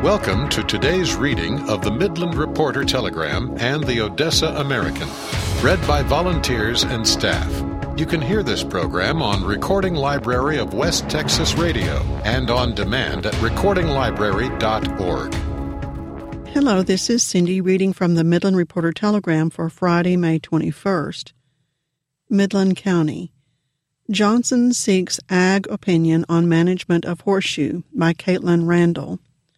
Welcome to today's reading of the Midland Reporter Telegram and the Odessa American, read by volunteers and staff. You can hear this program on Recording Library of West Texas Radio and on demand at recordinglibrary.org. Hello, this is Cindy reading from the Midland Reporter Telegram for Friday, May 21st. Midland County. Johnson seeks Ag opinion on management of Horseshoe by Caitlin Randall.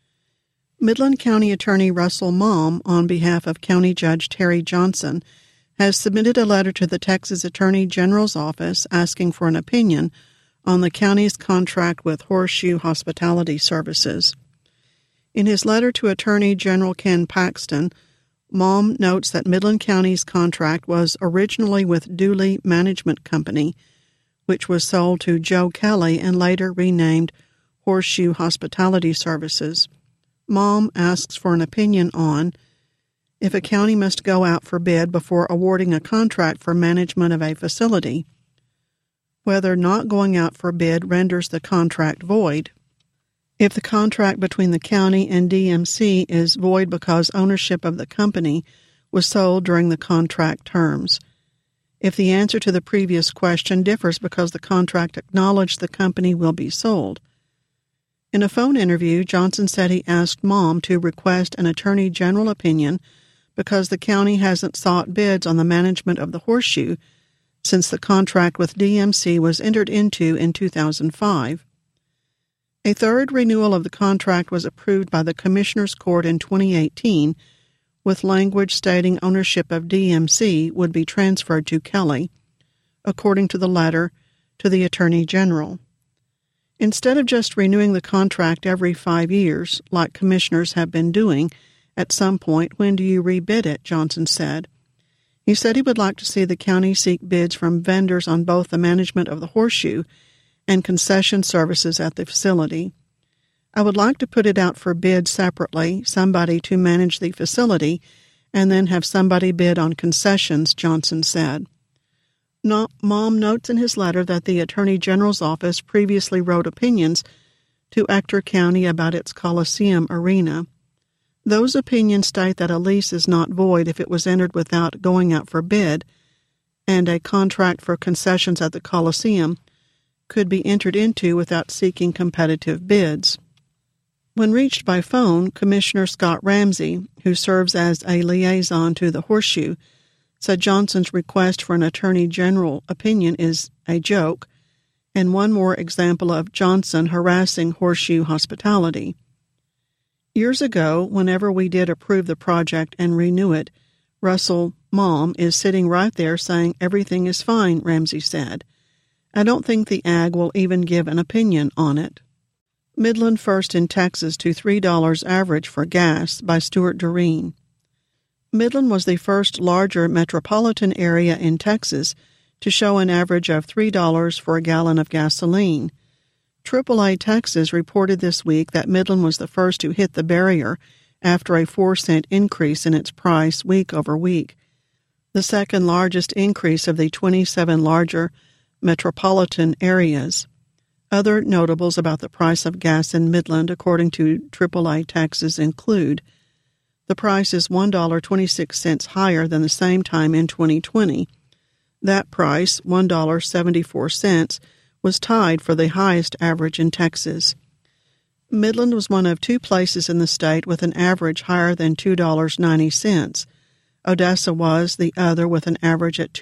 Midland County Attorney Russell Malm, on behalf of County Judge Terry Johnson, has submitted a letter to the Texas Attorney General's office asking for an opinion on the county's contract with Horseshoe Hospitality Services. In his letter to Attorney General Ken Paxton, Malm notes that Midland County's contract was originally with Dooley Management Company, which was sold to Joe Kelly and later renamed Horseshoe Hospitality Services. Malm asks for an opinion on if a county must go out for bid before awarding a contract for management of a facility, whether not going out for bid renders the contract void, if the contract between the county and DMC is void because ownership of the company was sold during the contract terms, if the answer to the previous question differs because the contract acknowledged the company will be sold. In a phone interview, Johnson said he asked Malm to request an Attorney General opinion because the county hasn't sought bids on the management of the Horseshoe since the contract with DMC was entered into in 2005. A third renewal of the contract was approved by the Commissioner's Court in 2018, with language stating ownership of DMC would be transferred to Kelly, according to the letter to the Attorney General. Instead of just renewing the contract every 5 years, like commissioners have been doing, at some point, when do you rebid it, Johnson said. He said he would like to see the county seek bids from vendors on both the management of the Horseshoe and concession services at the facility. I would like to put it out for bid separately, somebody to manage the facility, and then have somebody bid on concessions, Johnson said. Malm notes in his letter that the Attorney General's office previously wrote opinions to Ector County about its Coliseum arena. Those opinions state that a lease is not void if it was entered without going out for bid, and a contract for concessions at the Coliseum could be entered into without seeking competitive bids. When reached by phone, Commissioner Scott Ramsey, who serves as a liaison to the Horseshoe, said Johnson's request for an Attorney General opinion is a joke, and one more example of Johnson harassing Horseshoe Hospitality. Years ago, whenever we did approve the project and renew it, Russell Malm is sitting right there saying everything is fine, Ramsey said. I don't think the AG will even give an opinion on it. Midland first in Texas to $3 average for gas by Stuart Doreen. Midland was the first larger metropolitan area in Texas to show an average of $3 for a gallon of gasoline. AAA Texas reported this week that Midland was the first to hit the barrier after a 4-cent increase in its price week over week, the second largest increase of the 27 larger metropolitan areas. Other notables about the price of gas in Midland, according to AAA Texas, include the price is $1.26 higher than the same time in 2020. That price, $1.74, was tied for the highest average in Texas. Midland was one of two places in the state with an average higher than $2.90. Odessa was the other with an average at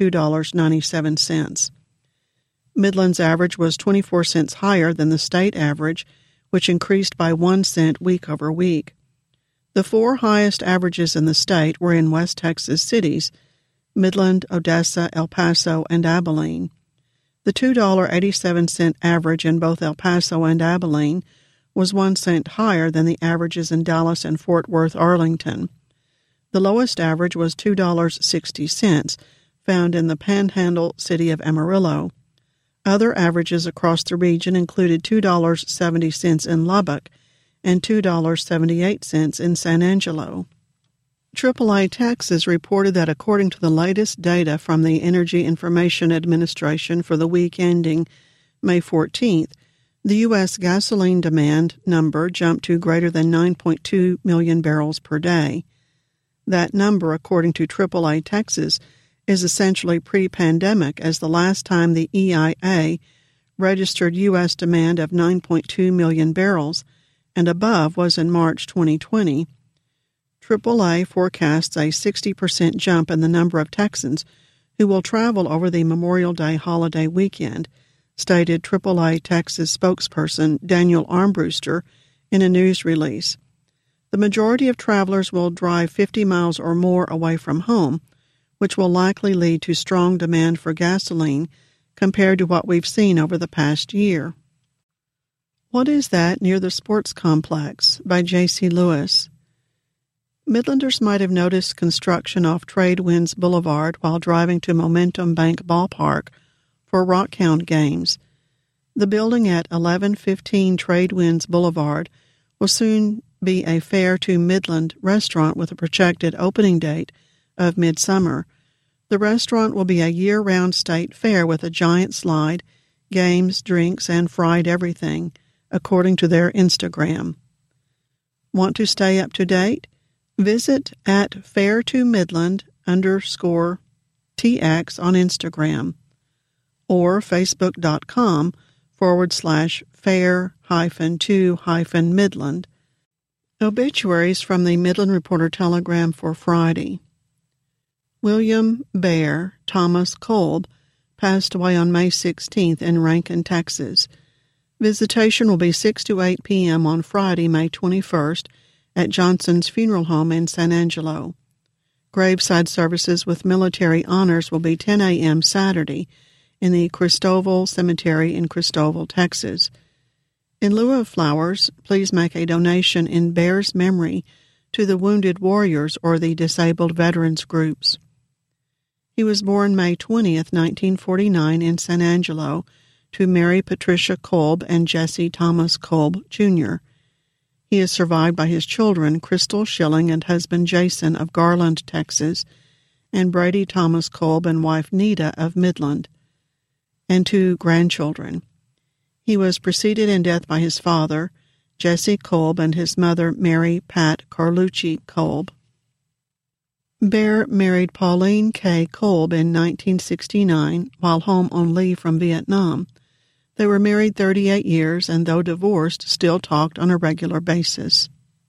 $2.97. Midland's average was 24 cents higher than the state average, which increased by 1 cent week over week. The four highest averages in the state were in West Texas cities, Midland, Odessa, El Paso, and Abilene. The $2.87 average in both El Paso and Abilene was 1 cent higher than the averages in Dallas and Fort Worth, Arlington. The lowest average was $2.60, found in the Panhandle city of Amarillo. Other averages across the region included $2.70 in Lubbock and $2.78 in San Angelo. AAA Texas reported that according to the latest data from the Energy Information Administration for the week ending May 14th, The U.S. gasoline demand number jumped to greater than 9.2 million barrels per day. That number, according to AAA Texas, is essentially pre-pandemic, as the last time the EIA registered U.S. demand of 9.2 million barrels and above was in March 2020. AAA forecasts a 60% jump in the number of Texans who will travel over the Memorial Day holiday weekend, stated AAA Texas spokesperson Daniel Armbruster in a news release. The majority of travelers will drive 50 miles or more away from home, which will likely lead to strong demand for gasoline compared to what we've seen over the past year. What is That Near the Sports Complex? By J.C. Lewis. Midlanders might have noticed construction off Tradewinds Boulevard while driving to Momentum Bank Ballpark for Rockhound games. The building at 1115 Tradewinds Boulevard will soon be a Fare to Midland restaurant with a projected opening date of midsummer. The restaurant will be a year-round state fair with a giant slide, games, drinks, and fried everything, according to their Instagram. Want to stay up to date? Visit at Fare2Midland_TX on Instagram or Facebook.com/Fare-2-Midland. Obituaries from the Midland Reporter Telegram for Friday. William Bear Thomas Kolb passed away on May 16th in Rankin, Texas. Visitation will be 6 to 8 p.m. on Friday, May 21st, at Johnson's Funeral Home in San Angelo. Graveside services with military honors will be 10 a.m. Saturday in the Cristoval Cemetery in Cristoval, Texas. In lieu of flowers, please make a donation in Bear's memory to the Wounded Warriors or the Disabled Veterans Groups. He was born May 20th, 1949 in San Angelo to Mary Patricia Kolb and Jesse Thomas Kolb, Jr. He is survived by his children, Crystal Schilling and husband Jason of Garland, Texas, and Brady Thomas Kolb and wife Nita of Midland, and 2 grandchildren. He was preceded in death by his father, Jesse Kolb, and his mother, Mary Pat Carlucci Kolb. Bear married Pauline K. Kolb in 1969 while home on leave from Vietnam. They were married 38 years and, though divorced, still talked on a regular basis.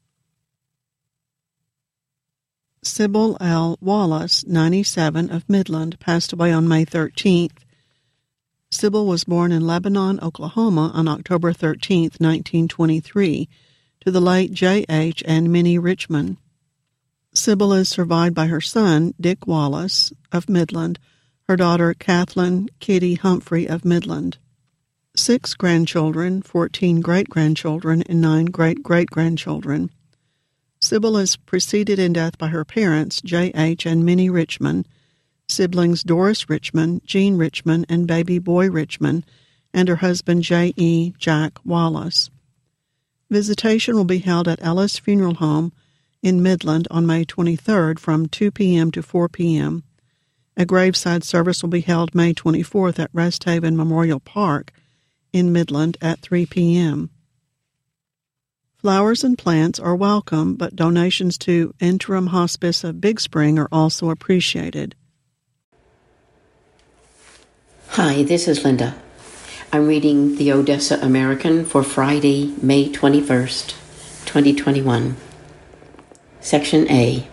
Sybil L. Wallace, 97, of Midland, passed away on May 13th. Sybil was born in Lebanon, Oklahoma on October 13, 1923, to the late J.H. and Minnie Richmond. Sybil is survived by her son, Dick Wallace, of Midland, her daughter, Kathleen Kitty Humphrey, of Midland. 6 grandchildren, 14 great-grandchildren, and 9 great-great-grandchildren. Sybil is preceded in death by her parents, J.H. and Minnie Richmond, siblings Doris Richmond, Jean Richmond, and baby boy Richmond, and her husband J.E. Jack Wallace. Visitation will be held at Ellis Funeral Home in Midland on May 23rd from 2 p.m. to 4 p.m. A graveside service will be held May 24th at Rest Haven Memorial Park in Midland at 3 p.m. Flowers and plants are welcome, but donations to Interim Hospice of Big Spring are also appreciated. Hi, this is Linda. I'm reading the Odessa American for Friday, May 21st, 2021. Section A.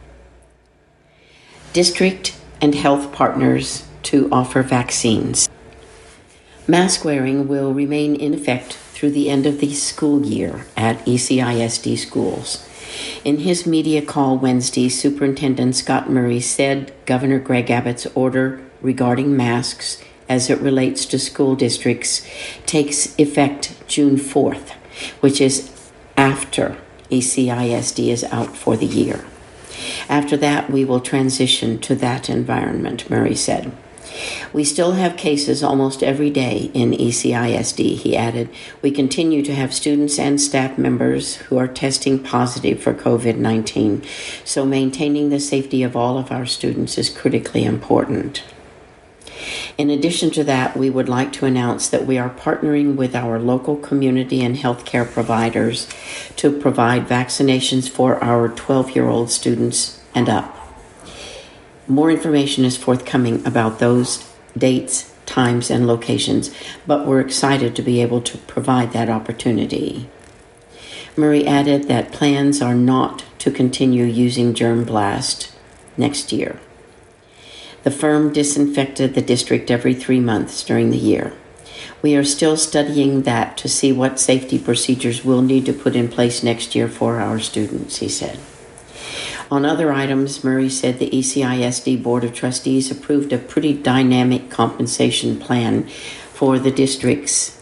District and health partners to offer vaccines. Mask wearing will remain in effect through the end of the school year at ECISD schools. In his media call Wednesday, Superintendent Scott Murray said Governor Greg Abbott's order regarding masks as it relates to school districts takes effect June 4th, which is after ECISD is out for the year. After that, we will transition to that environment, Murray said. We still have cases almost every day in ECISD, he added. We continue to have students and staff members who are testing positive for COVID-19, so maintaining the safety of all of our students is critically important. In addition to that, we would like to announce that we are partnering with our local community and healthcare providers to provide vaccinations for our 12-year-old students and up. More information is forthcoming about those dates, times, and locations, but we're excited to be able to provide that opportunity. Murray added that plans are not to continue using Germ Blast next year. The firm disinfected the district every 3 months during the year. We are still studying that to see what safety procedures we'll need to put in place next year for our students, he said. On other items, Murray said the ECISD Board of Trustees approved a pretty dynamic compensation plan for the district's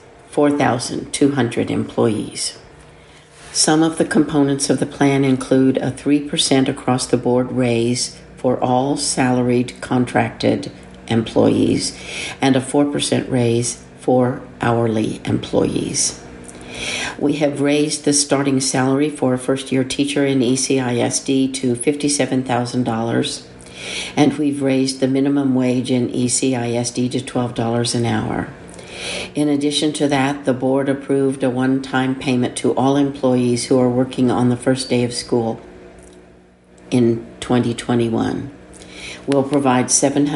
4,200 employees. Some of the components of the plan include a 3% across-the-board raise for all salaried contracted employees and a 4% raise for hourly employees. We have raised the starting salary for a first-year teacher in ECISD to $57,000, and we've raised the minimum wage in ECISD to $12 an hour. In addition to that, the board approved a one-time payment to all employees who are working on the first day of school in 2021. We'll provide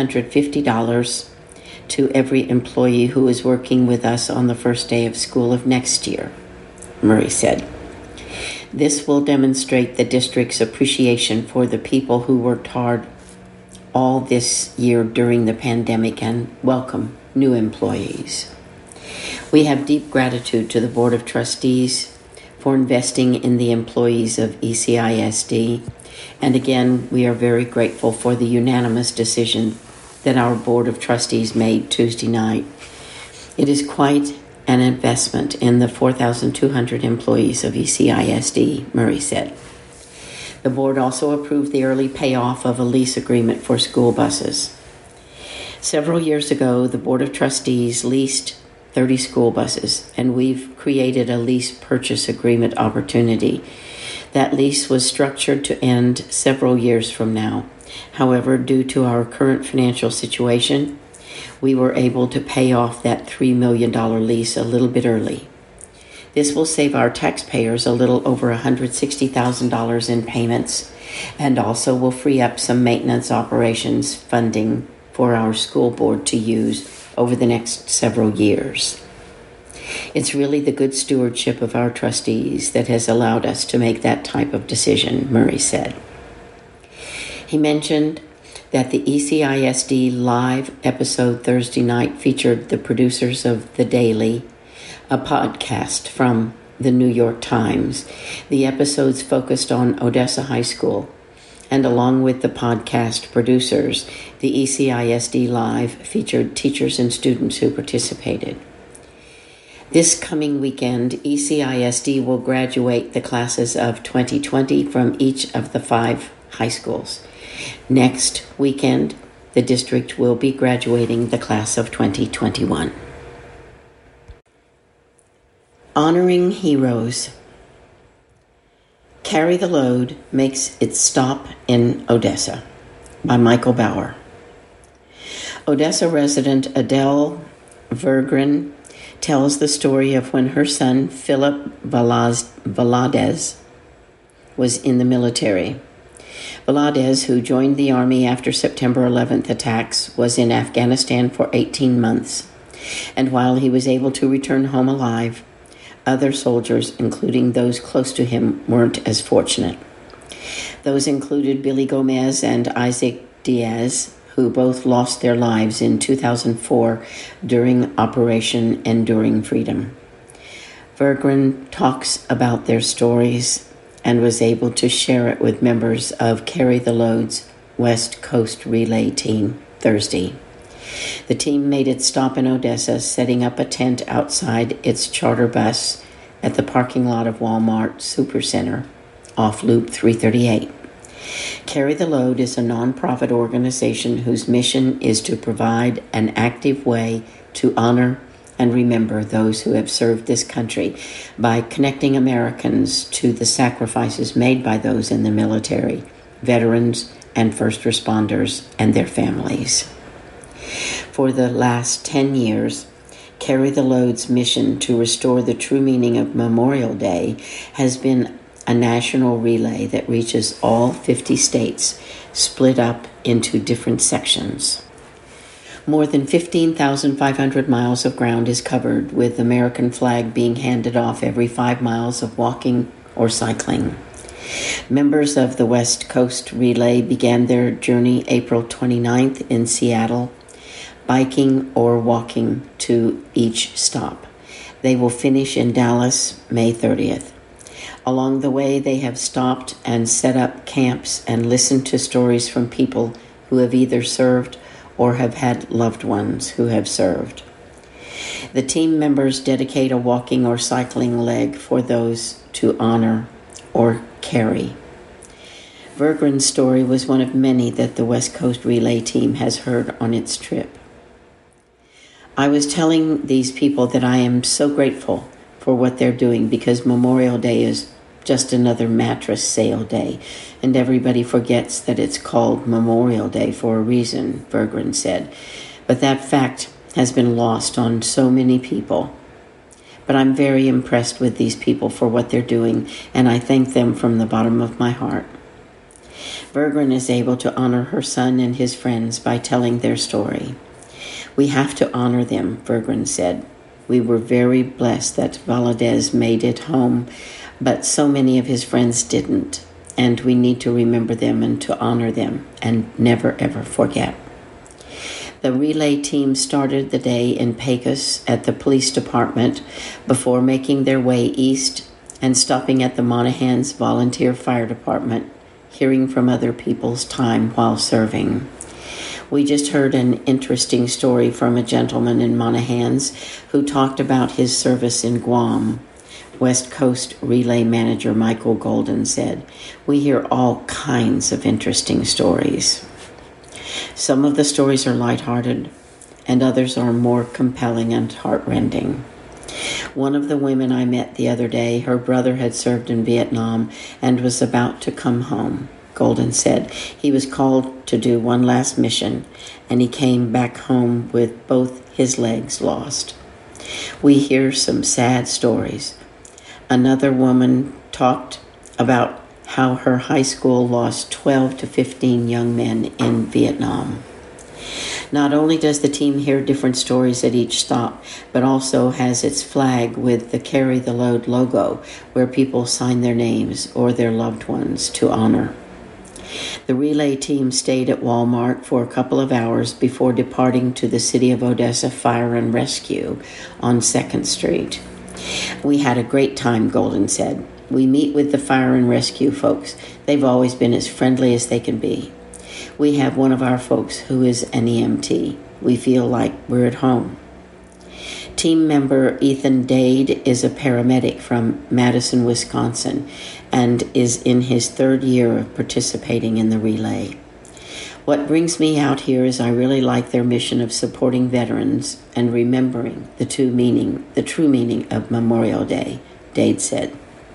$750 to every employee who is working with us on the first day of school of next year, Murray said. This will demonstrate the district's appreciation for the people who worked hard all this year during the pandemic and welcome new employees. We have deep gratitude to the Board of Trustees for investing in the employees of ECISD, and again, we are very grateful for the unanimous decision that our Board of Trustees made Tuesday night. It is quite an investment in the 4,200 employees of ECISD, Murray said. The board also approved the early payoff of a lease agreement for school buses. Several years ago, the Board of Trustees leased 30 school buses, and we've created a lease purchase agreement opportunity. That lease was structured to end several years from now. However, due to our current financial situation, we were able to pay off that $3 million lease a little bit early. This will save our taxpayers a little over $160,000 in payments and also will free up some maintenance operations funding for our school board to use over the next several years. It's really the good stewardship of our trustees that has allowed us to make that type of decision, Murray said. He mentioned that the ECISD live episode Thursday night featured the producers of The Daily, a podcast from the New York Times. The episodes focused on Odessa High School, and along with the podcast producers, the ECISD live featured teachers and students who participated. This coming weekend, ECISD will graduate the classes of 2020 from each of the 5 high schools. Next weekend, the district will be graduating the class of 2021. Honoring Heroes. Carry the Load makes its stop in Odessa by Michael Bauer. Odessa resident Adele Vergren tells the story of when her son, Philip Valadez, was in the military. Valadez, who joined the Army after September 11th attacks, was in Afghanistan for 18 months. And while he was able to return home alive, other soldiers, including those close to him, weren't as fortunate. Those included Billy Gomez and Isaac Diaz, who both lost their lives in 2004 during Operation Enduring Freedom. Vergren talks about their stories and was able to share it with members of Carry the Load's West Coast Relay team Thursday. The team made its stop in Odessa, setting up a tent outside its charter bus at the parking lot of Walmart Supercenter off Loop 338. Carry the Load is a nonprofit organization whose mission is to provide an active way to honor and remember those who have served this country by connecting Americans to the sacrifices made by those in the military, veterans, and first responders and their families. For the last 10 years, Carry the Load's mission to restore the true meaning of Memorial Day has been a national relay that reaches all 50 states, split up into different sections. More than 15,500 miles of ground is covered, with the American flag being handed off every 5 miles of walking or cycling. Members of the West Coast Relay began their journey April 29th in Seattle, biking or walking to each stop. They will finish in Dallas May 30th. Along the way, they have stopped and set up camps and listened to stories from people who have either served or have had loved ones who have served. The team members dedicate a walking or cycling leg for those to honor or carry. Vergren's story was one of many that the West Coast Relay team has heard on its trip. I was telling these people that I am so grateful for what they're doing because Memorial Day is just another mattress sale day, and everybody forgets that it's called Memorial Day for a reason, Vergren said. But that fact has been lost on so many people. But I'm very impressed with these people for what they're doing, and I thank them from the bottom of my heart. Vergren is able to honor her son and his friends by telling their story. We have to honor them, Vergren said. We were very blessed that Valadez made it home, but so many of his friends didn't, and we need to remember them and to honor them and never ever forget. The relay team started the day in Pecos at the police department before making their way east and stopping at the Monahans Volunteer Fire Department, hearing from other people's time while serving. We just heard an interesting story from a gentleman in Monahans who talked about his service in Guam. West Coast Relay Manager Michael Golden said, "We hear all kinds of interesting stories. Some of the stories are lighthearted, and others are more compelling and heartrending. One of the women I met the other day, her brother had served in Vietnam and was about to come home. Golden said he was called to do one last mission, and he came back home with both his legs lost. We hear some sad stories. Another woman talked about how her high school lost 12 to 15 young men in Vietnam. Not only does the team hear different stories at each stop, but also has its flag with the Carry the Load logo, where people sign their names or their loved ones to honor. The relay team stayed at Walmart for a couple of hours before departing to the City of Odessa Fire and Rescue on 2nd Street. We had a great time, Golden said. We meet with the fire and rescue folks. They've always been as friendly as they can be. We have one of our folks who is an EMT. We feel like we're at home. Team member Ethan Dade is a paramedic from Madison, Wisconsin, and is in his 3rd year of participating in the relay. What brings me out here is I really like their mission of supporting veterans and remembering the true meaning of Memorial Day, Dade said.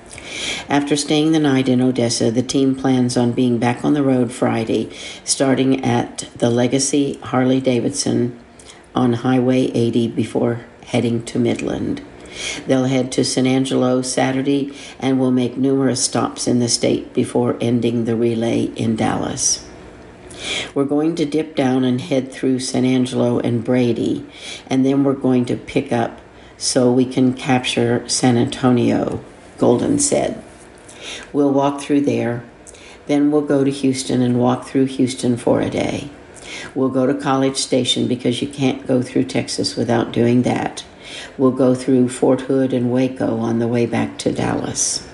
After staying the night in Odessa, the team plans on being back on the road Friday, starting at the Legacy Harley-Davidson on Highway 80 before heading to Midland. They'll head to San Angelo Saturday and will make numerous stops in the state before ending the relay in Dallas. We're going to dip down and head through San Angelo and Brady, and then we're going to pick up so we can capture San Antonio, Golden said. We'll walk through there, then we'll go to Houston and walk through Houston for a day. We'll go to College Station because you can't go through Texas without doing that. We'll go through Fort Hood and Waco on the way back to Dallas.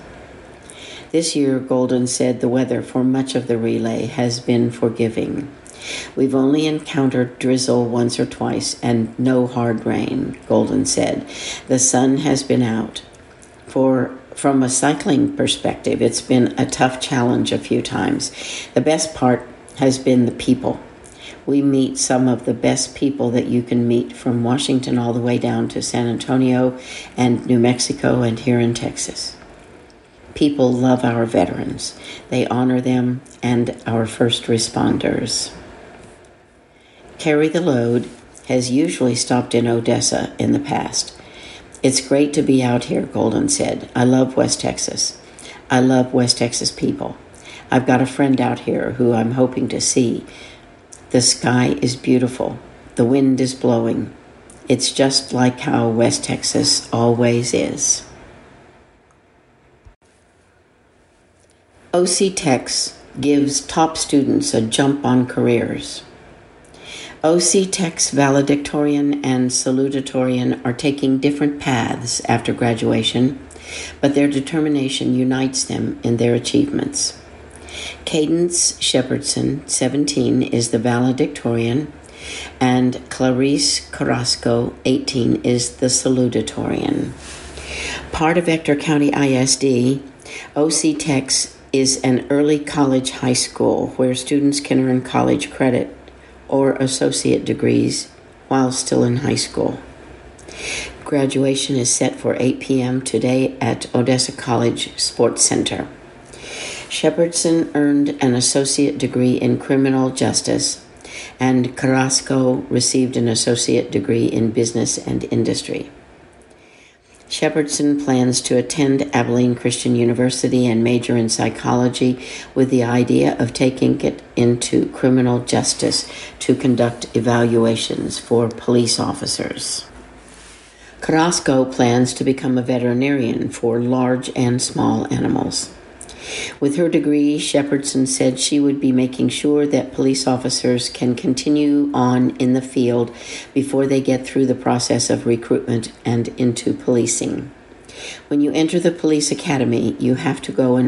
This year, Golden said the weather for much of the relay has been forgiving. We've only encountered drizzle once or twice and no hard rain, Golden said. The sun has been out. From a cycling perspective, it's been a tough challenge a few times. The best part has been the people. We meet some of the best people that you can meet from Washington all the way down to San Antonio and New Mexico and here in Texas. People love our veterans. They honor them and our first responders. Carry the Load has usually stopped in Odessa in the past. It's great to be out here, Golden said. I love West Texas. I love West Texas people. I've got a friend out here who I'm hoping to see. The sky is beautiful. The wind is blowing. It's just like how West Texas always is. OC Tex gives top students a jump on careers. OC Tex valedictorian and salutatorian are taking different paths after graduation, but their determination unites them in their achievements. Cadence Shepardson, 17, is the valedictorian, and Clarice Carrasco, 18, is the salutatorian. Part of Ector County ISD, OC Tex is an early college high school where students can earn college credit or associate degrees while still in high school. Graduation is set for 8 p.m. today at Odessa College Sports Center. Shepardson earned an associate degree in criminal justice, and Carrasco received an associate degree in business and industry. Shepardson plans to attend Abilene Christian University and major in psychology with the idea of taking it into criminal justice to conduct evaluations for police officers. Carrasco plans to become a veterinarian for large and small animals. With her degree, Shepardson said she would be making sure that police officers can continue on in the field before they get through the process of recruitment and into policing. When you enter the police academy, you have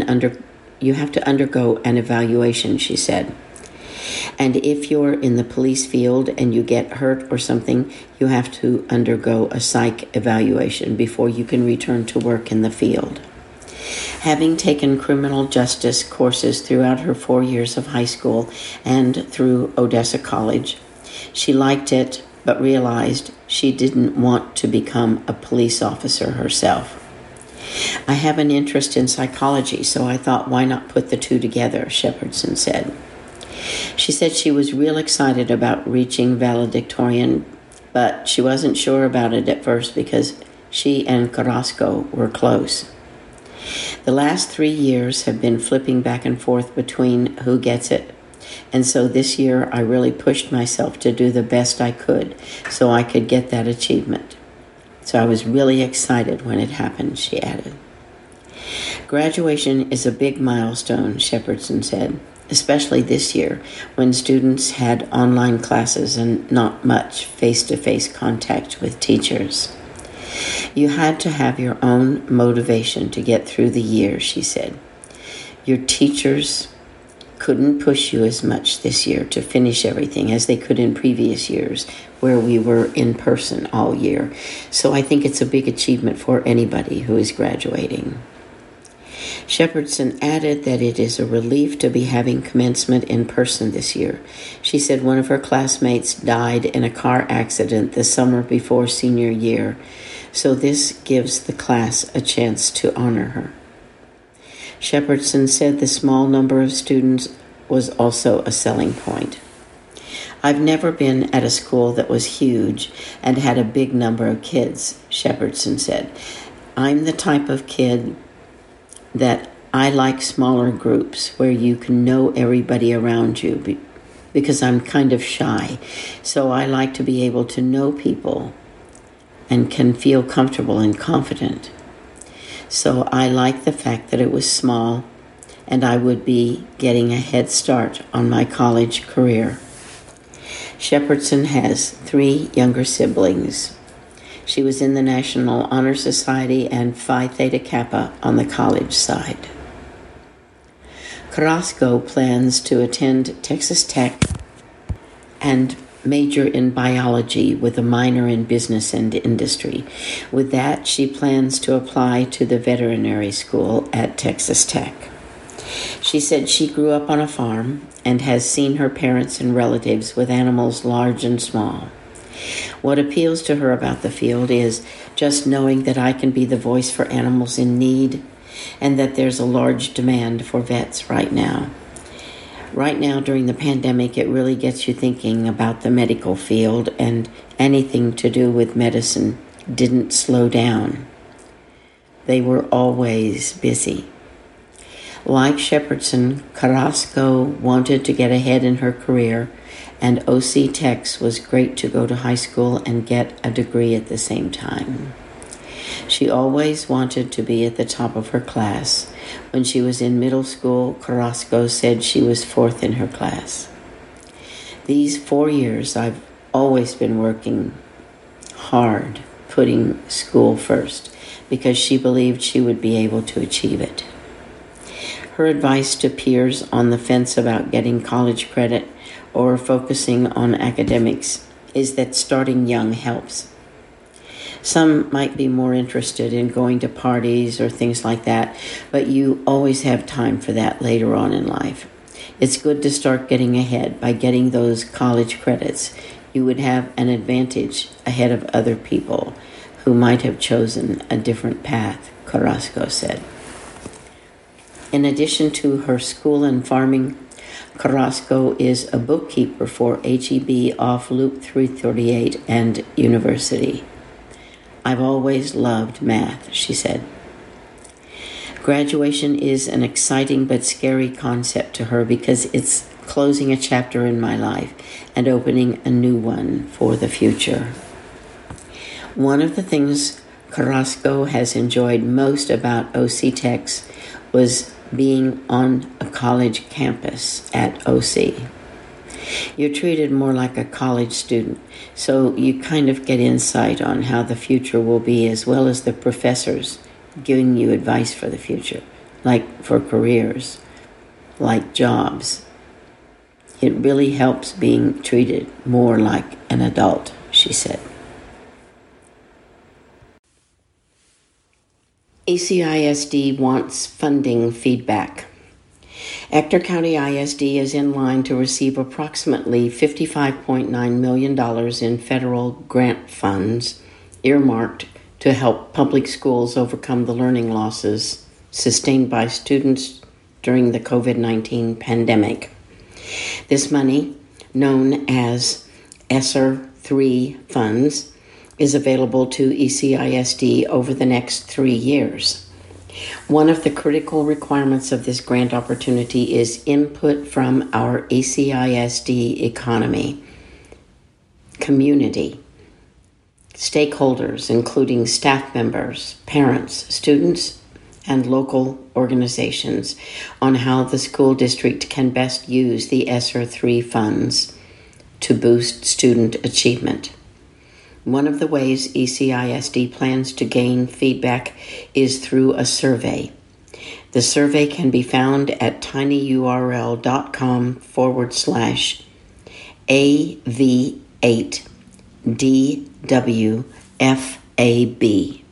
to undergo an evaluation, she said. And if you're in the police field and you get hurt or something, you have to undergo a psych evaluation before you can return to work in the field. Having taken criminal justice courses throughout her 4 years of high school and through Odessa College, she liked it but realized she didn't want to become a police officer herself. I have an interest in psychology, so I thought, why not put the two together, Shepardson said. She said she was real excited about reaching valedictorian, but she wasn't sure about it at first because she and Carrasco were close. The last 3 years have been flipping back and forth between who gets it. And so this year I really pushed myself to do the best I could so I could get that achievement. So I was really excited when it happened, she added. Graduation is a big milestone, Shepardson said, especially this year when students had online classes and not much face-to-face contact with teachers. You had to have your own motivation to get through the year, she said. Your teachers couldn't push you as much this year to finish everything as they could in previous years where we were in person all year. So I think it's a big achievement for anybody who is graduating. Shepardson added that it is a relief to be having commencement in person this year. She said one of her classmates died in a car accident the summer before senior year, so this gives the class a chance to honor her. Shepardson said the small number of students was also a selling point. I've never been at a school that was huge and had a big number of kids, Shepardson said. I'm the type of kid that I like smaller groups where you can know everybody around you because I'm kind of shy. So I like to be able to know people and can feel comfortable and confident. So I like the fact that it was small and I would be getting a head start on my college career. Shepardson has 3 younger siblings. She was in the National Honor Society and Phi Theta Kappa on the college side. Carrasco plans to attend Texas Tech and major in biology with a minor in business and industry. With that, she plans to apply to the veterinary school at Texas Tech. She said she grew up on a farm and has seen her parents and relatives with animals large and small. What appeals to her about the field is just knowing that I can be the voice for animals in need and that there's a large demand for vets right now. Right now, during the pandemic, it really gets you thinking about the medical field, and anything to do with medicine didn't slow down. They were always busy. Like Shepherdson, Carrasco wanted to get ahead in her career, and OC Tex was great to go to high school and get a degree at the same time. She always wanted to be at the top of her class. When she was in middle school, Carrasco said she was fourth in her class. These 4 years, I've always been working hard, putting school first, because she believed she would be able to achieve it. Her advice to peers on the fence about getting college credit or focusing on academics is that starting young helps. Some might be more interested in going to parties or things like that, but you always have time for that later on in life. It's good to start getting ahead by getting those college credits. You would have an advantage ahead of other people who might have chosen a different path, Carrasco said. In addition to her school and farming, Carrasco is a bookkeeper for HEB off Loop 338 and University. I've always loved math, she said. Graduation is an exciting but scary concept to her because it's closing a chapter in my life and opening a new one for the future. One of the things Carrasco has enjoyed most about OC Tex was being on a college campus at OC. You're treated more like a college student, so you kind of get insight on how the future will be, as well as the professors giving you advice for the future, like for careers, like jobs. It really helps being treated more like an adult, she said. ECISD wants funding feedback. Ector County ISD is in line to receive approximately $55.9 million in federal grant funds earmarked to help public schools overcome the learning losses sustained by students during the COVID-19 pandemic. This money, known as ESSER 3 funds, is available to ECISD over the next 3 years. One of the critical requirements of this grant opportunity is input from our ECISD economy, community, stakeholders, including staff members, parents, students, and local organizations, on how the school district can best use the ESSER 3 funds to boost student achievement. One of the ways ECISD plans to gain feedback is through a survey. The survey can be found at tinyurl.com/AV8DWFAB.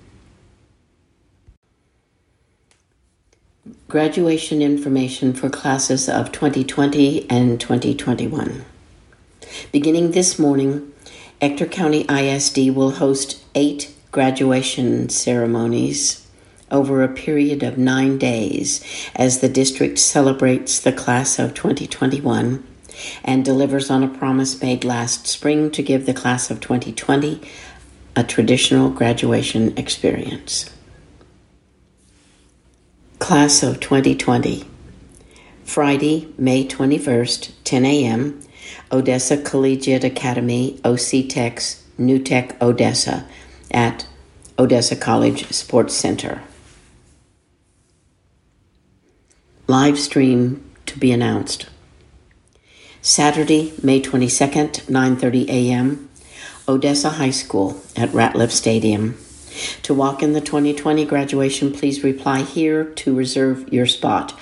Graduation information for classes of 2020 and 2021. Beginning this morning, Ector County ISD will host 8 graduation ceremonies over a period of 9 days as the district celebrates the class of 2021 and delivers on a promise made last spring to give the class of 2020 a traditional graduation experience. Class of 2020, Friday, May 21st, 10 a.m., Odessa Collegiate Academy, OC Tex, New Tech, Odessa, at Odessa College Sports Center. Live stream to be announced. Saturday, May 22nd, 9:30 a.m., Odessa High School at Ratliff Stadium. To walk in the 2020 graduation, please reply here to reserve your spot.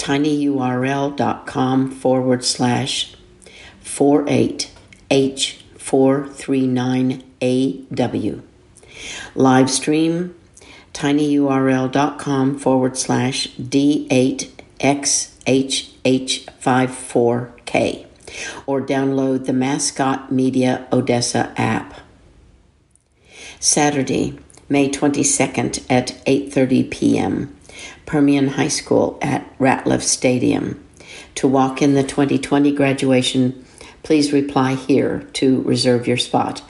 tinyurl.com/48H439AW. Live stream tinyurl.com/D8XHH54K or download the Mascot Media Odessa app. Saturday, May 22nd at 8:30 p.m., Permian High School at Ratliff Stadium. To walk in the 2020 graduation, please reply here to reserve your spot.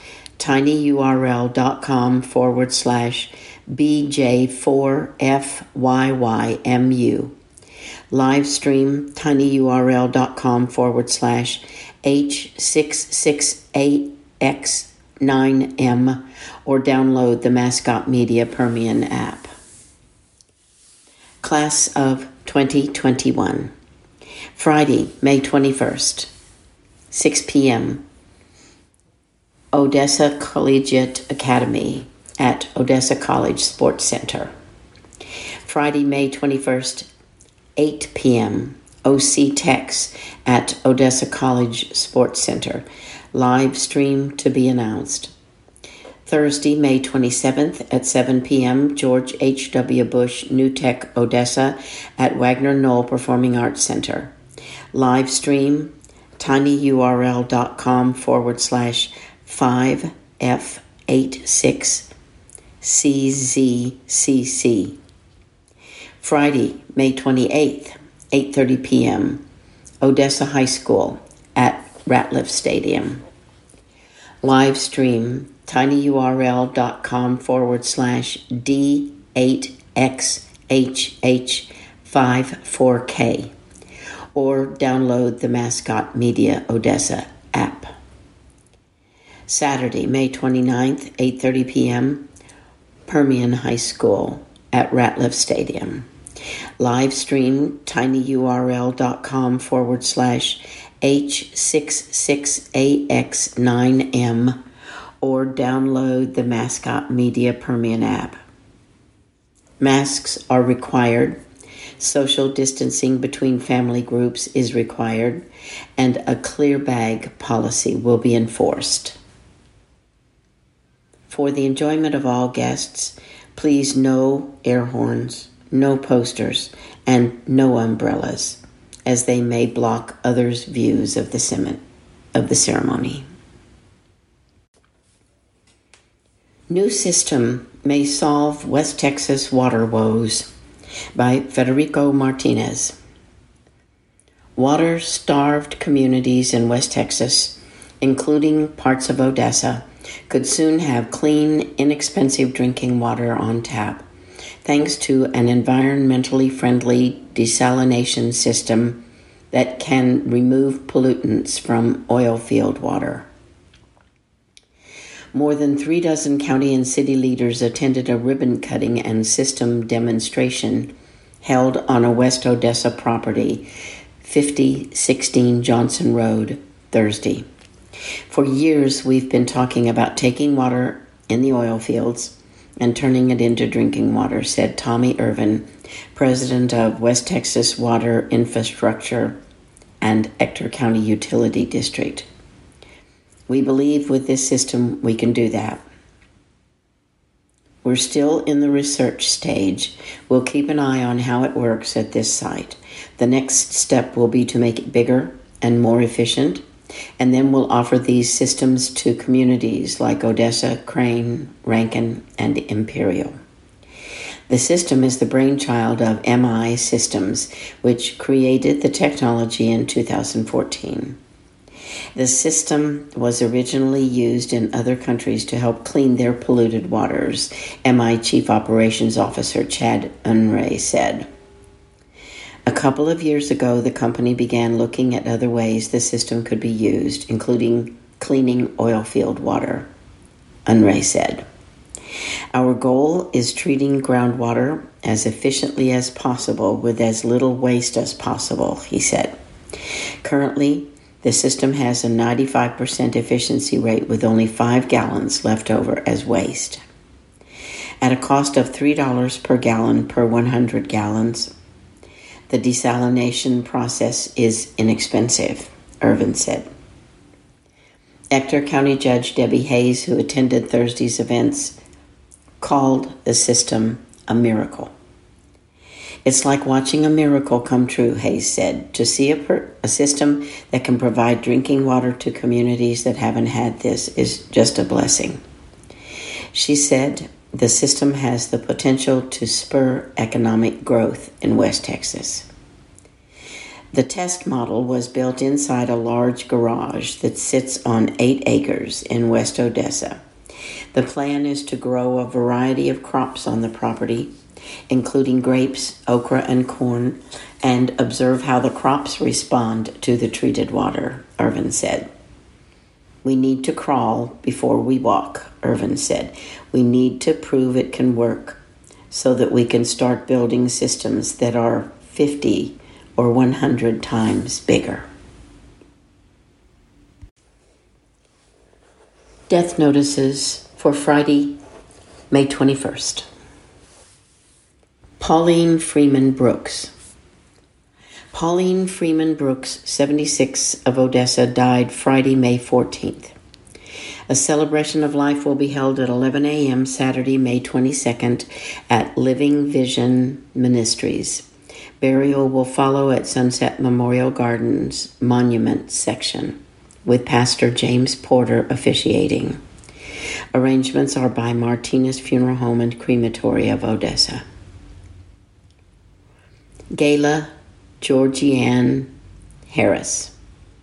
tinyurl.com/BJ4FYYMU. Live stream tinyurl.com/H66AX9M or download the Mascot Media Permian app. Class of 2021. Friday, May 21st, 6 p.m., Odessa Collegiate Academy at Odessa College Sports Center. Friday, May 21st, 8 p.m., OC Tex at Odessa College Sports Center. Live stream to be announced. Thursday, May 27th at 7 p.m., George H.W. Bush New Tech Odessa at Wagner Knoll Performing Arts Center. Live stream tinyurl.com/5F86CZCC. Friday, May 28th, 8:30 p.m., Odessa High School at Ratliff Stadium. Live stream tinyurl.com/D8XHH54K or download the Mascot Media Odessa app. Saturday, May 29th, 8:30 p.m., Permian High School at Ratliff Stadium. Live stream tinyurl.com/H66AX9M or download the Mascot Media Permian app. Masks are required. Social distancing between family groups is required, and a clear bag policy will be enforced. For the enjoyment of all guests, please no air horns, no posters, and no umbrellas, as they may block others' views of the ceremony. New system may solve West Texas water woes by Federico Martinez. Water-starved communities in West Texas, including parts of Odessa, could soon have clean, inexpensive drinking water on tap, thanks to an environmentally friendly desalination system that can remove pollutants from oil field water. More than 36 county and city leaders attended a ribbon-cutting and system demonstration held on a West Odessa property, 5016 Johnson Road, Thursday. For years, we've been talking about taking water in the oil fields and turning it into drinking water, said Tommy Irvin, president of West Texas Water Infrastructure and Ector County Utility District. We believe with this system we can do that. We're still in the research stage. We'll keep an eye on how it works at this site. The next step will be to make it bigger and more efficient, and then we'll offer these systems to communities like Odessa, Crane, Rankin, and Imperial. The system is the brainchild of MI Systems, which created the technology in 2014. The system was originally used in other countries to help clean their polluted waters, MI Chief Operations Officer Chad Unray said. A couple of years ago, the company began looking at other ways the system could be used, including cleaning oil field water, Unray said. Our goal is treating groundwater as efficiently as possible with as little waste as possible, he said. Currently, the system has a 95% efficiency rate with only 5 gallons left over as waste. At a cost of $3 per gallon per 100 gallons, the desalination process is inexpensive, Irvin said. Ector County Judge Debbie Hayes, who attended Thursday's events, called the system a miracle. It's like watching a miracle come true, Hayes said. To see a system that can provide drinking water to communities that haven't had this is just a blessing. She said the system has the potential to spur economic growth in West Texas. The test model was built inside a large garage that sits on 8 acres in West Odessa. The plan is to grow a variety of crops on the property, including grapes, okra, and corn, and observe how the crops respond to the treated water, Irvin said. We need to crawl before we walk, Irvin said. We need to prove it can work so that we can start building systems that are 50 or 100 times bigger. Death notices for Friday, May 21st. Pauline Freeman Brooks. Pauline Freeman Brooks, 76, of Odessa, died Friday, May 14th. A celebration of life will be held at 11 a.m. Saturday, May 22nd at Living Vision Ministries. Burial will follow at Sunset Memorial Gardens Monument section, with Pastor James Porter officiating. Arrangements are by Martinez Funeral Home and Crematory of Odessa. Gayla Georgianne Harris.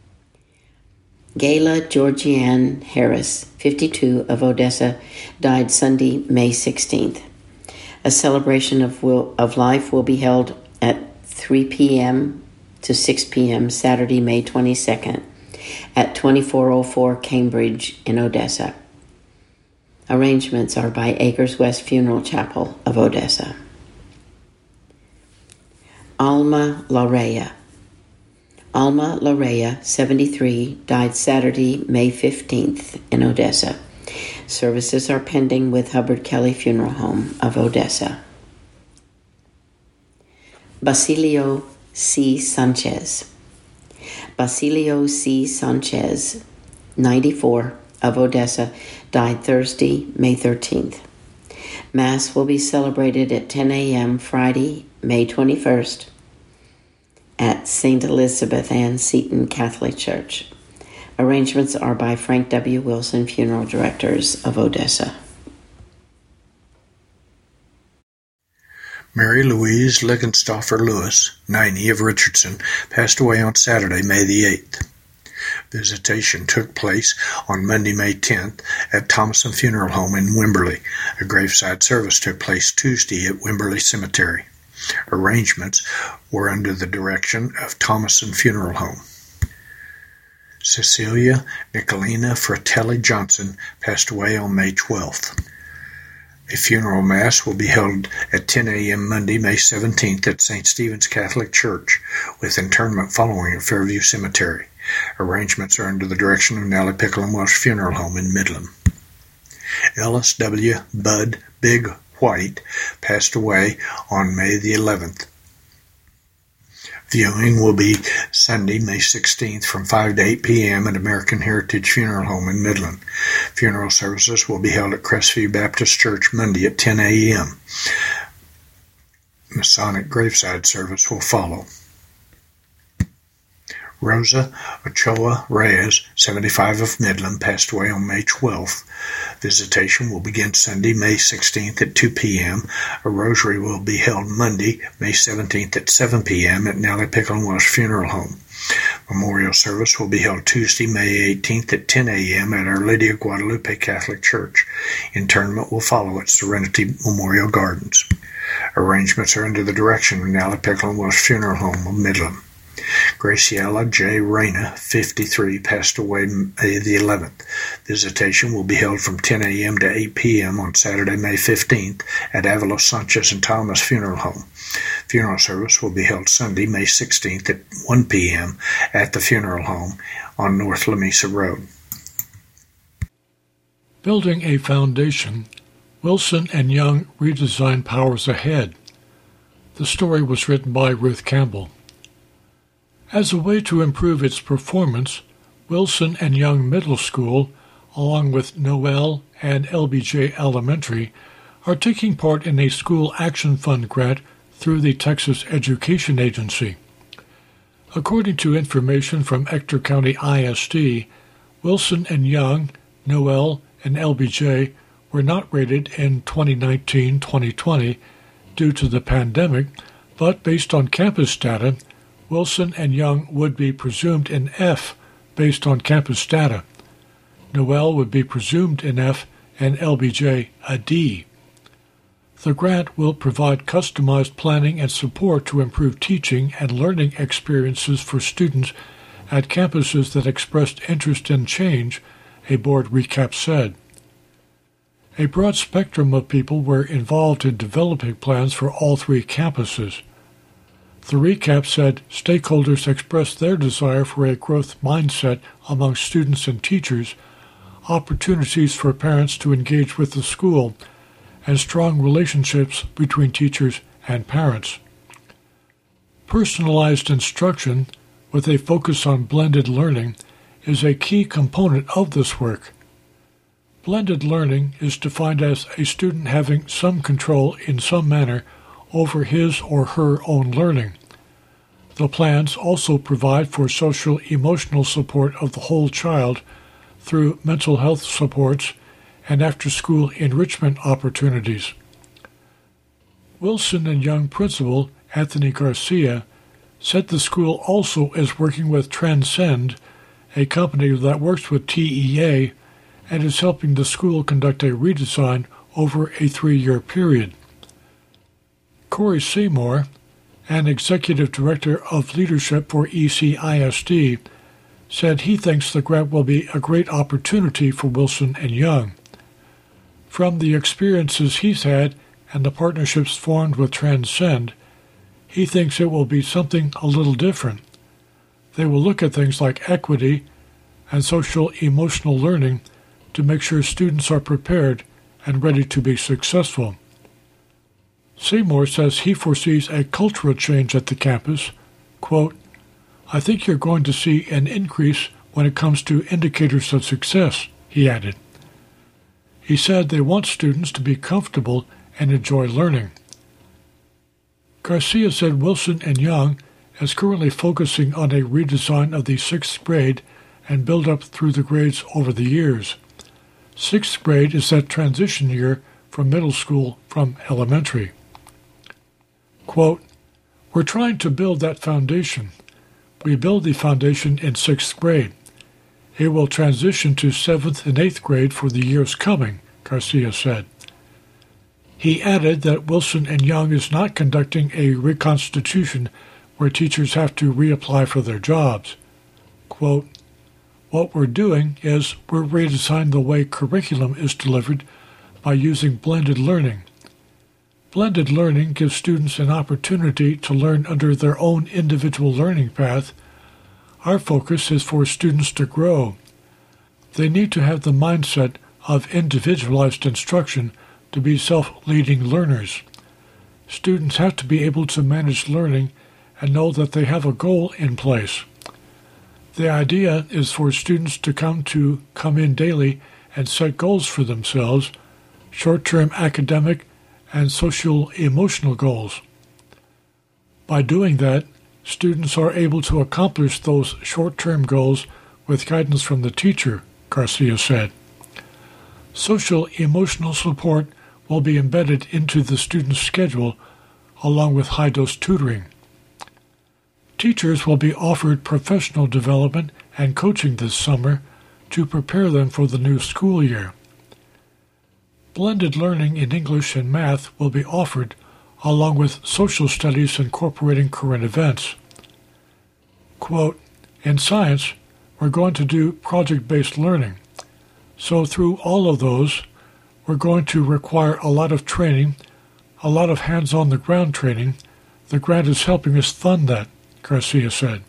Gayla Georgianne Harris, 52, of Odessa, died Sunday, May 16th. A celebration of life will be held at 3 p.m. to 6 p.m. Saturday, May 22nd at 2404 Cambridge in Odessa. Arrangements are by Acres West Funeral Chapel of Odessa. Alma Larea. Alma Larea, 73, died Saturday, May 15th in Odessa. Services are pending with Hubbard Kelly Funeral Home of Odessa. Basilio C. Sanchez. Basilio C. Sanchez, 94, of Odessa, died Thursday, May 13th. Mass will be celebrated at 10 a.m. Friday, May 21st at St. Elizabeth Ann Seton Catholic Church. Arrangements are by Frank W. Wilson, Funeral Directors of Odessa. Mary Louise Ligenstoffer Lewis, 90, of Richardson, passed away on Saturday, May the 8th. Visitation took place on Monday, May 10th at Thomason Funeral Home in Wimberley. A graveside service took place Tuesday at Wimberley Cemetery. Arrangements were under the direction of Thomason Funeral Home. Cecilia Nicolina Fratelli Johnson passed away on May 12th. A funeral mass will be held at 10 a.m. Monday, May 17th at St. Stephen's Catholic Church, with interment following at Fairview Cemetery. Arrangements are under the direction of Nellie Pickle and Welsh Funeral Home in Midland. Ellis W. Bud Big White passed away on May the 11th. Viewing will be Sunday, May 16th from 5 to 8 p.m. at American Heritage Funeral Home in Midland. Funeral services will be held at Crestview Baptist Church Monday at 10 a.m. Masonic graveside service will follow. Rosa Ochoa Reyes, 75, of Midland, passed away on May 12th. Visitation will begin Sunday, May 16th at 2 p.m. A rosary will be held Monday, May 17th at 7 p.m. at Nellie Pickle and Welsh Funeral Home. Memorial service will be held Tuesday, May 18th at 10 a.m. at Our Lady of Guadalupe Catholic Church. Interment will follow at Serenity Memorial Gardens. Arrangements are under the direction of Nellie Pickle and Welsh Funeral Home of Midland. Graciela J. Reyna, 53, passed away May the 11th. Visitation will be held from 10 a.m. to 8 p.m. on Saturday, May 15th at Avalos Sanchez and Thomas Funeral Home. Funeral service will be held Sunday, May 16th at 1 p.m. at the Funeral Home on North Lamesa Road. Building a foundation, Wilson and Young redesign Powers Ahead. The story was written by Ruth Campbell. As a way to improve its performance, Wilson and Young Middle School, along with Noel and LBJ Elementary, are taking part in a School Action Fund grant through the Texas Education Agency. According to information from Ector County ISD, Wilson and Young, Noel, and LBJ were not rated in 2019-2020 due to the pandemic, but based on campus data, Wilson and Young would be presumed in F based on campus data. Noel would be presumed in F and LBJ a D. The grant will provide customized planning and support to improve teaching and learning experiences for students at campuses that expressed interest in change, a board recap said. A broad spectrum of people were involved in developing plans for all three campuses. The recap said stakeholders expressed their desire for a growth mindset among students and teachers, opportunities for parents to engage with the school, and strong relationships between teachers and parents. Personalized instruction, with a focus on blended learning, is a key component of this work. Blended learning is defined as a student having some control in some manner over his or her own learning. The plans also provide for social-emotional support of the whole child through mental health supports and after-school enrichment opportunities. Wilson and Young principal Anthony Garcia said the school also is working with Transcend, a company that works with TEA and is helping the school conduct a redesign over a 3-year period. Corey Seymour, an executive director of leadership for ECISD, said he thinks the grant will be a great opportunity for Wilson and Young. From the experiences he's had and the partnerships formed with Transcend, he thinks it will be something a little different. They will look at things like equity and social-emotional learning to make sure students are prepared and ready to be successful. Seymour says he foresees a cultural change at the campus. Quote, "I think you're going to see an increase when it comes to indicators of success," he added. He said they want students to be comfortable and enjoy learning. Garcia said Wilson and Young is currently focusing on a redesign of the 6th grade and build up through the grades over the years. 6th grade is that transition year from middle school from elementary. Quote, "We're trying to build that foundation. We build the foundation in 6th grade. It will transition to 7th and 8th grade for the years coming," Garcia said. He added that Wilson and Young is not conducting a reconstitution where teachers have to reapply for their jobs. Quote, "What we're doing is we're redesigning the way curriculum is delivered by using blended learning. Blended learning gives students an opportunity to learn under their own individual learning path. Our focus is for students to grow. They need to have the mindset of individualized instruction to be self-leading learners. Students have to be able to manage learning and know that they have a goal in place. The idea is for students to come in daily and set goals for themselves, short-term academic and social-emotional goals. By doing that, students are able to accomplish those short-term goals with guidance from the teacher," Garcia said. Social-emotional support will be embedded into the student's schedule along with high-dose tutoring. Teachers will be offered professional development and coaching this summer to prepare them for the new school year. Blended learning in English and math will be offered, along with social studies incorporating current events. Quote, "In science, we're going to do project-based learning. So through all of those, we're going to require a lot of training, a lot of hands-on-the-ground training. The grant is helping us fund that," Garcia said.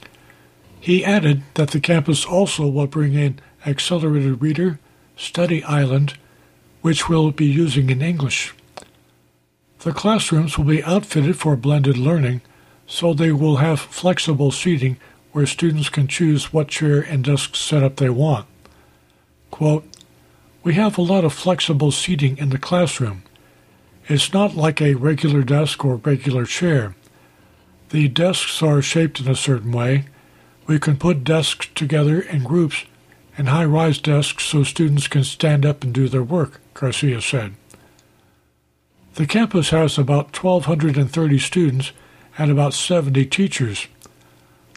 He added that the campus also will bring in Accelerated Reader, Study Island, which we'll be using in English. The classrooms will be outfitted for blended learning, so they will have flexible seating where students can choose what chair and desk setup they want. Quote, "We have a lot of flexible seating in the classroom. It's not like a regular desk or regular chair. The desks are shaped in a certain way. We can put desks together in groups and high-rise desks so students can stand up and do their work," Garcia said. The campus has about 1,230 students and about 70 teachers.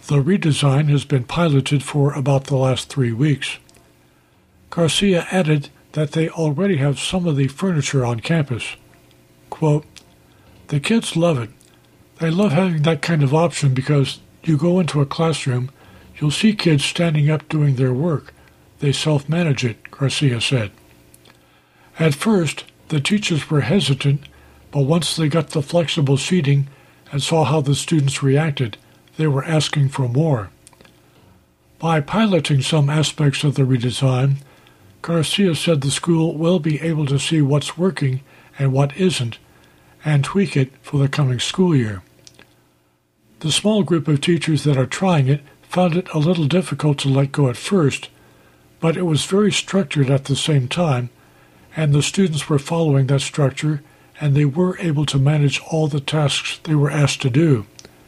The redesign has been piloted for about the last 3 weeks. Garcia added that they already have some of the furniture on campus. Quote, "The kids love it. They love having that kind of option because you go into a classroom, you'll see kids standing up doing their work. They self-manage it," Garcia said. At first, the teachers were hesitant, but once they got the flexible seating and saw how the students reacted, they were asking for more. By piloting some aspects of the redesign, Garcia said the school will be able to see what's working and what isn't, and tweak it for the coming school year. The small group of teachers that are trying it found it a little difficult to let go at first, but it was very structured at the same time, and the students were following that structure, and they were able to manage all the tasks they were asked to do.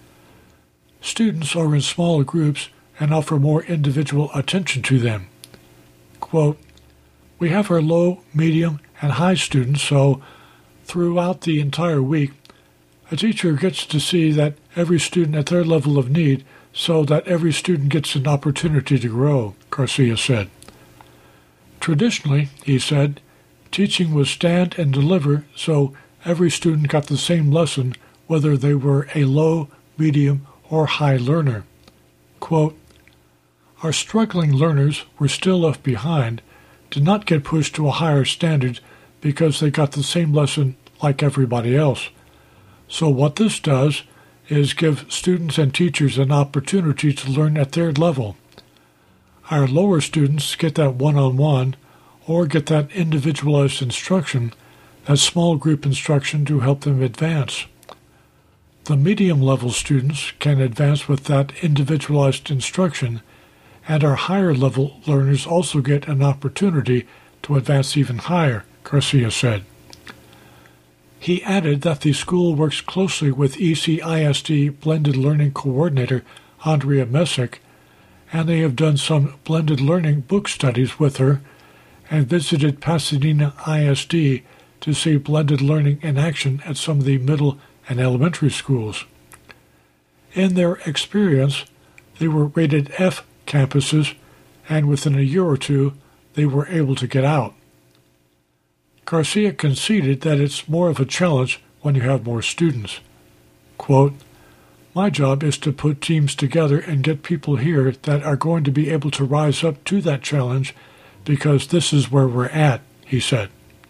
Students are in smaller groups and offer more individual attention to them. Quote, "We have our low, medium, and high students, so throughout the entire week, a teacher gets to see that every student at their level of need so that every student gets an opportunity to grow," Garcia said. Traditionally, he said, teaching was stand and deliver, so every student got the same lesson whether they were a low, medium, or high learner. Quote, "Our struggling learners were still left behind, did not get pushed to a higher standard because they got the same lesson like everybody else. So what this does is give students and teachers an opportunity to learn at their level. Our lower students get that one-on-one or get that individualized instruction, that small group instruction to help them advance. The medium-level students can advance with that individualized instruction, and our higher-level learners also get an opportunity to advance even higher," Garcia said. He added that the school works closely with ECISD Blended Learning Coordinator Andrea Messick, and they have done some blended learning book studies with her and visited Pasadena ISD to see blended learning in action at some of the middle and elementary schools. In their experience, they were rated F campuses, and within a year or two, they were able to get out. Garcia conceded that it's more of a challenge when you have more students. Quote, "My job is to put teams together and get people here that are going to be able to rise up to that challenge because this is where we're at," he said.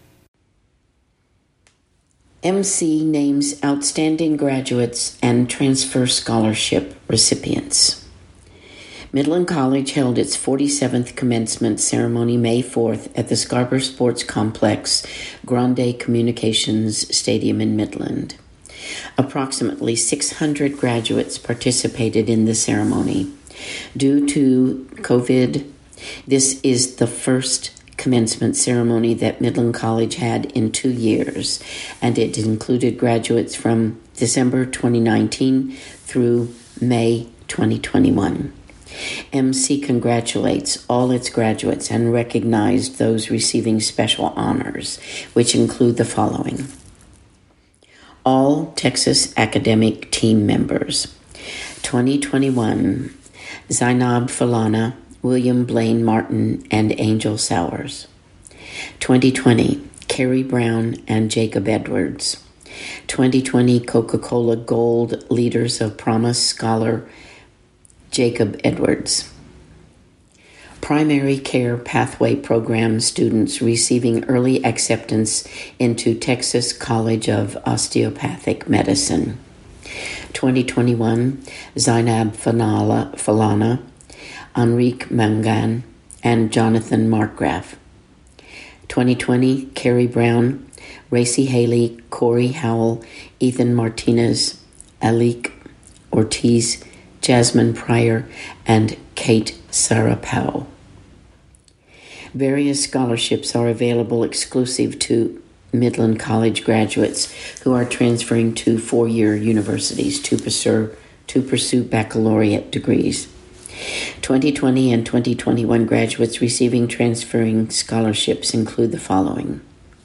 MC names outstanding graduates and transfer scholarship recipients. Midland College held its 47th commencement ceremony May 4th at the Scarborough Sports Complex, Grande Communications Stadium in Midland. Approximately 600 graduates participated in the ceremony. Due to COVID, this is the first commencement ceremony that Midland College had in 2 years, and it included graduates from December 2019 through May 2021. MC congratulates all its graduates and recognized those receiving special honors, which include the following. All Texas academic team members. 2021, Zainab Falana, William Blaine Martin, and Angel Sowers. 2020, Carrie Brown and Jacob Edwards. 2020 Coca-Cola Gold Leaders of Promise Scholar Jacob Edwards. Primary Care Pathway Program students receiving early acceptance into Texas College of Osteopathic Medicine. 2021 Zainab Falana, Enrique Mangan, and Jonathan Markgraf. 2020 Carrie Brown, Racy Haley, Corey Howell, Ethan Martinez, Alik Ortiz, Jasmine Pryor, and Kate Sarapau. Various scholarships are available exclusive to Midland College graduates who are transferring to four-year universities to pursue baccalaureate degrees. 2020 and 2021 graduates receiving transferring scholarships include the following.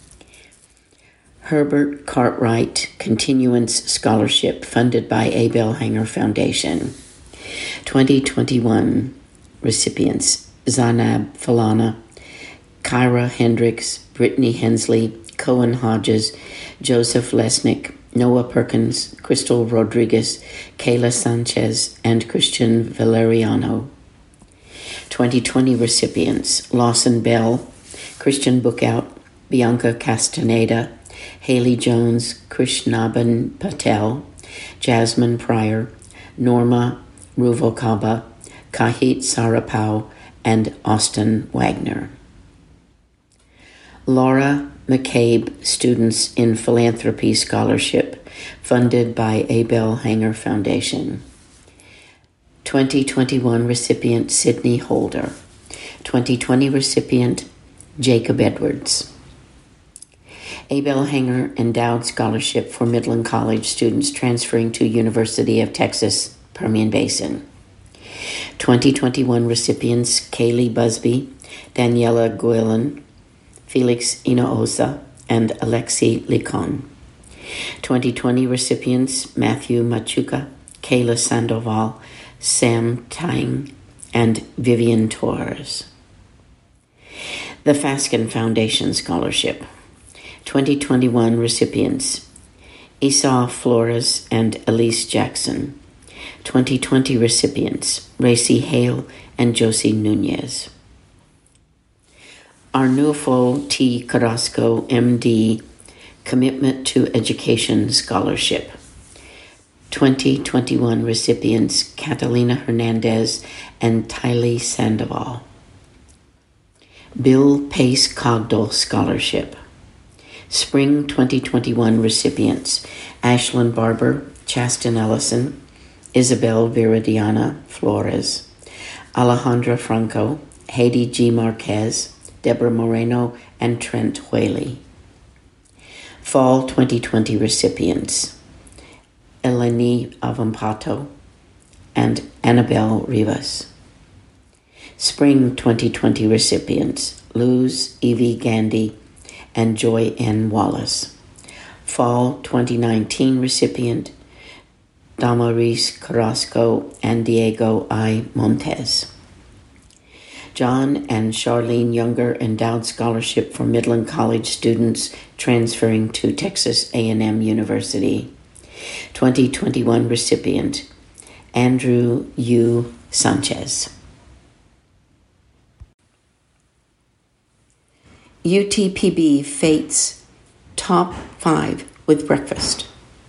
Herbert Cartwright Continuance Scholarship funded by Abel Hanger Foundation. 2021 recipients: Zainab Falana, Kyra Hendricks, Brittany Hensley, Cohen Hodges, Joseph Lesnick, Noah Perkins, Crystal Rodriguez, Kayla Sanchez, and Christian Valeriano. 2020 recipients: Lawson Bell, Christian Bookout, Bianca Castaneda, Haley Jones, Krishnaban Patel, Jasmine Pryor, Norma Ruvalcaba, Kahit Sarapau, and Austin Wagner. Laura McCabe Students in Philanthropy Scholarship, funded by Abel Hanger Foundation. 2021 recipient Sydney Holder. 2020 recipient Jacob Edwards. Abel Hanger Endowed Scholarship for Midland College students transferring to University of Texas, Permian Basin. 2021 recipients Kaylee Busby, Daniela Guillen, Felix Inoosa, and Alexi Licon. 2020 recipients Matthew Machuca, Kayla Sandoval, Sam Tang, and Vivian Torres. The Faskin Foundation Scholarship. 2021 recipients Esau Flores and Elise Jackson. 2020 recipients Racy Hale and Josie Nunez. Arnulfo T. Carrasco, M.D., Commitment to Education Scholarship. 2021 recipients Catalina Hernandez and Tylee Sandoval. Bill Pace Cogdell Scholarship. Spring 2021 recipients Ashlyn Barber, Chasten Ellison, Isabel Viridiana Flores, Alejandra Franco, Haiti G. Marquez, Deborah Moreno, and Trent Whaley. Fall 2020 recipients Eleni Avampato and Annabelle Rivas. Spring 2020 recipients Luz Evie Gandy and Joy N. Wallace. Fall 2019 recipient Damaris Carrasco and Diego I. Montes. John and Charlene Younger Endowed Scholarship for Midland College students transferring to Texas A&M University. 2021 recipient Andrew U. Sanchez. UTPB Fates Top 5 with Breakfast.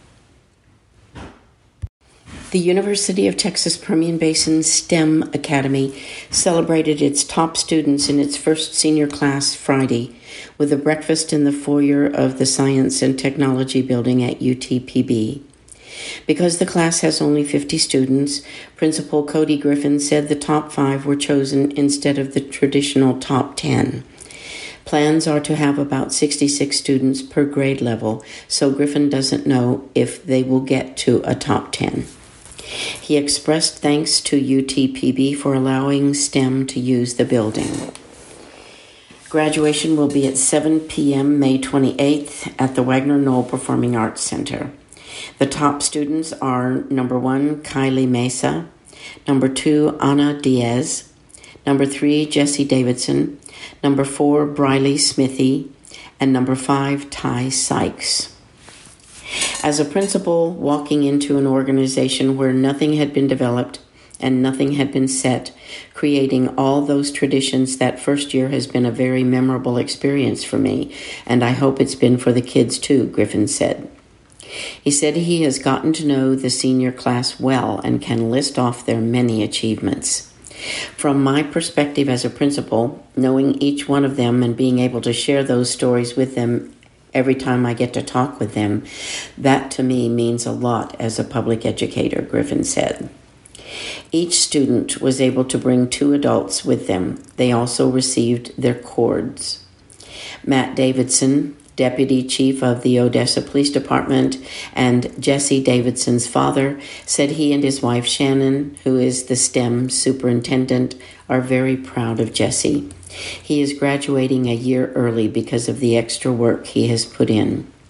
The University of Texas Permian Basin STEM Academy celebrated its top students in its first senior class Friday with a breakfast in the foyer of the Science and Technology Building at UTPB. Because the class has only 50 students, Principal Cody Griffin said the top 5 were chosen instead of the traditional top 10. Plans are to have about 66 students per grade level, so Griffin doesn't know if they will get to a top 10. He expressed thanks to UTPB for allowing STEM to use the building. Graduation will be at 7 p.m. May 28th at the Wagner Knoll Performing Arts Center. The top students are number 1, Kylie Mesa, number 2, Ana Diaz, number 3, Jesse Davidson, number 4, Briley Smithy, and number 5, Ty Sykes. As a principal walking into an organization where nothing had been developed and nothing had been set, creating all those traditions that first year has been a very memorable experience for me, and I hope it's been for the kids too, Griffin said. He said he has gotten to know the senior class well and can list off their many achievements. From my perspective as a principal, knowing each one of them and being able to share those stories with them every time I get to talk with them, that to me means a lot as a public educator, Griffin said. Each student was able to bring 2 adults with them. They also received their cords. Matt Davidson, Deputy Chief of the Odessa Police Department, and Jesse Davidson's father, said he and his wife Shannon, who is the STEM superintendent, are very proud of Jesse. He is graduating a year early because of the extra work he has put in.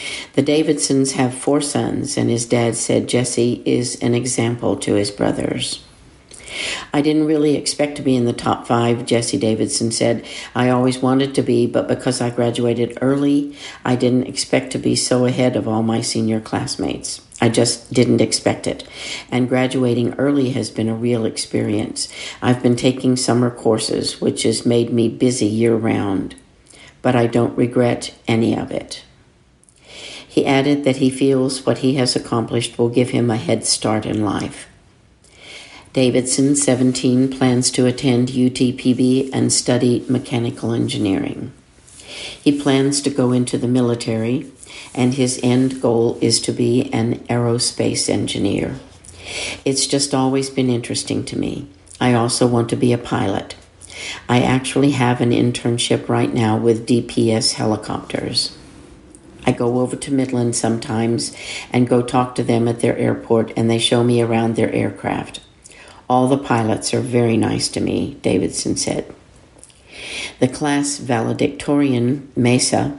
The Davidsons have 4 sons, and his dad said Jesse is an example to his brothers. I didn't really expect to be in the top 5, Jesse Davidson said. I always wanted to be, but because I graduated early, I didn't expect to be so ahead of all my senior classmates. I just didn't expect it. And graduating early has been a real experience. I've been taking summer courses, which has made me busy year-round, but I don't regret any of it. He added that he feels what he has accomplished will give him a head start in life. Davidson, 17, plans to attend UTPB and study mechanical engineering. He plans to go into the military, and his end goal is to be an aerospace engineer. It's just always been interesting to me. I also want to be a pilot. I actually have an internship right now with DPS helicopters. I go over to Midland sometimes and go talk to them at their airport, and they show me around their aircraft. All the pilots are very nice to me, Davidson said. The class valedictorian, Mesa,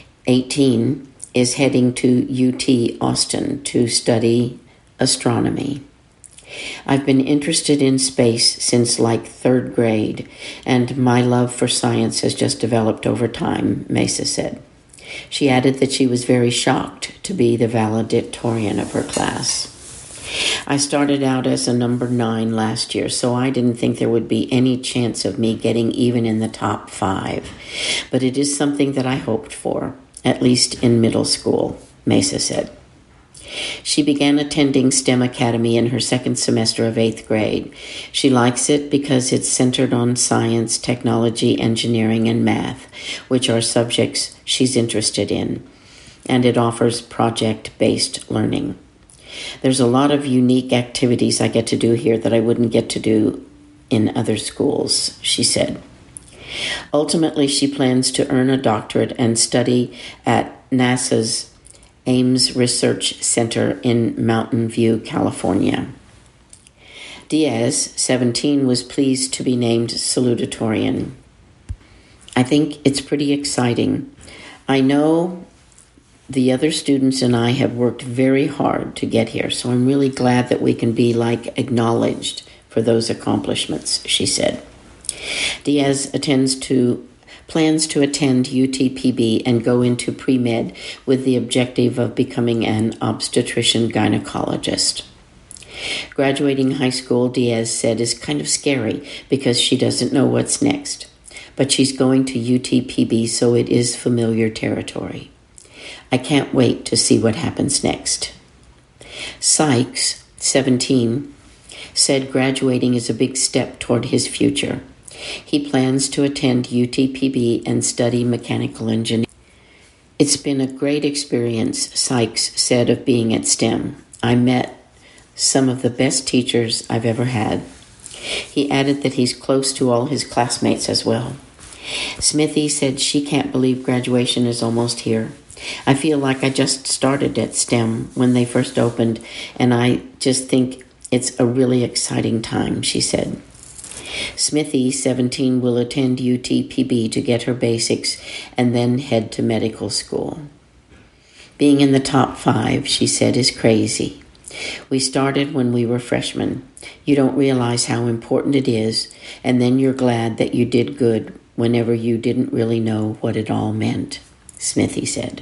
18, is heading to UT Austin to study astronomy. I've been interested in space since like 3rd grade, and my love for science has just developed over time, Mesa said. She added that she was very shocked to be the valedictorian of her class. I started out as a number 9 last year, so I didn't think there would be any chance of me getting even in the top 5. But it is something that I hoped for, at least in middle school, Mesa said. She began attending STEM Academy in her 2nd semester of 8th grade. She likes it because it's centered on science, technology, engineering, and math, which are subjects she's interested in, and it offers project-based learning. There's a lot of unique activities I get to do here that I wouldn't get to do in other schools, she said. Ultimately, she plans to earn a doctorate and study at NASA's Ames Research Center in Mountain View, California. Diaz, 17, was pleased to be named salutatorian. I think it's pretty exciting. I know the other students and I have worked very hard to get here, so I'm really glad that we can be acknowledged for those accomplishments, she said. Diaz plans to attend UTPB and go into pre-med with the objective of becoming an obstetrician gynecologist. Graduating high school, Diaz said, is kind of scary because she doesn't know what's next. But she's going to UTPB, so it is familiar territory. I can't wait to see what happens next. Sykes, 17, said graduating is a big step toward his future. He plans to attend UTPB and study mechanical engineering. It's been a great experience, Sykes said of being at STEM. I met some of the best teachers I've ever had. He added that he's close to all his classmates as well. Smithy said she can't believe graduation is almost here. I feel like I just started at STEM when they first opened, and I just think it's a really exciting time, she said. Smithy, 17, will attend UTPB to get her basics and then head to medical school. Being in the top 5, she said, is crazy. We started when we were freshmen. You don't realize how important it is, and then you're glad that you did good whenever you didn't really know what it all meant, Smithy said.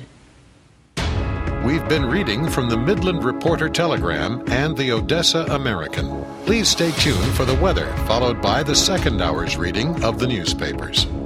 We've been reading from the Midland Reporter Telegram and the Odessa American. Please stay tuned for the weather, followed by the second hour's reading of the newspapers.